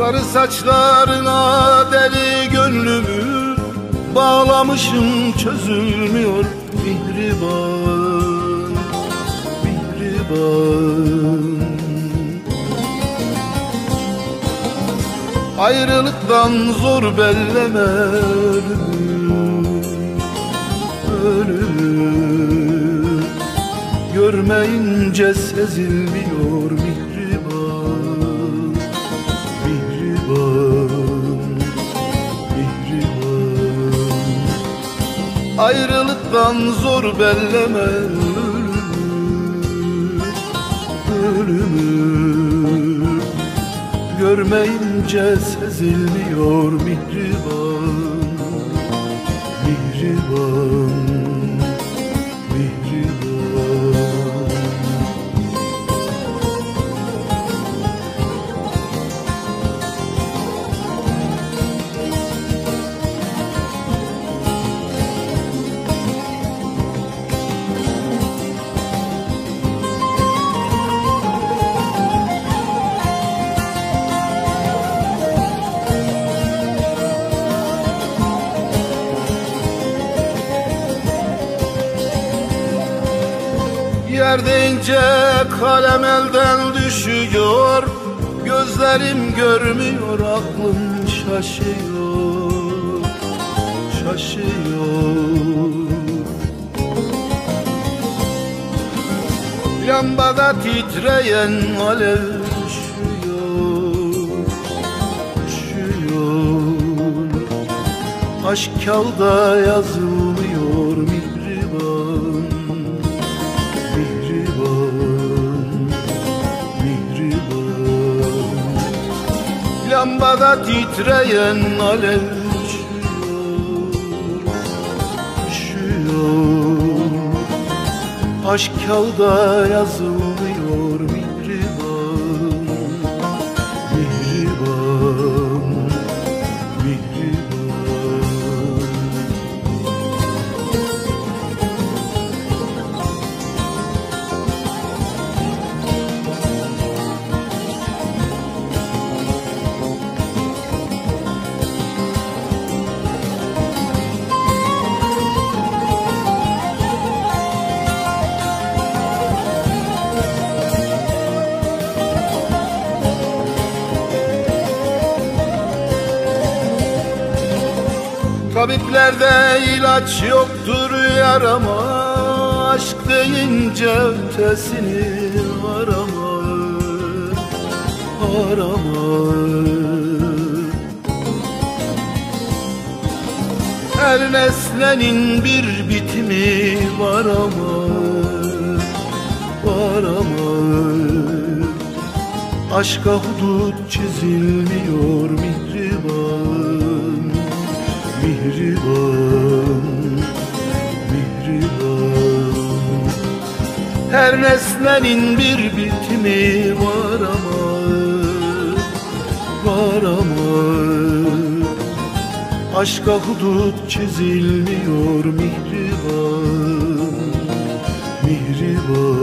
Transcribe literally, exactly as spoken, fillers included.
Sarı saçlarına deli gönlümü bağlamışım, çözülmüyor mihriban, mihriban. Ayrılıktan zor belleme ölümü, ölümü. Görmeyince sezilmiyor mihriban, mihriban, mihriban. Ayrılıktan zor belleme ölümü, ölümü. Görmeyince sezilmiyor mihriban, mihriban, mihriban. Yer deyince kalem elden düşüyor, gözlerim görmüyor, aklım şaşıyor, şaşıyor. Lambada titreyen alev üşüyor, üşüyor. Aşk kağıda yazılmıyor mihriban, mihriban, mihriban. Lambada titreyen alev üşüyor, üşüyor. Aşk kağıda yazılmıyor mihriban, mihriban, mihriban. Tabiplerde ilaç yoktur yarama, aşk deyince ötesini arama, arama. Her nesnenin bir bitimi var ama, var ama. Aşka hudut çizilmiyor mihriban, mihriban, mihriban. Her nesnenin bir bitimi var ama, var ama. Aşka hudut çizilmiyor mihriban, mihriban.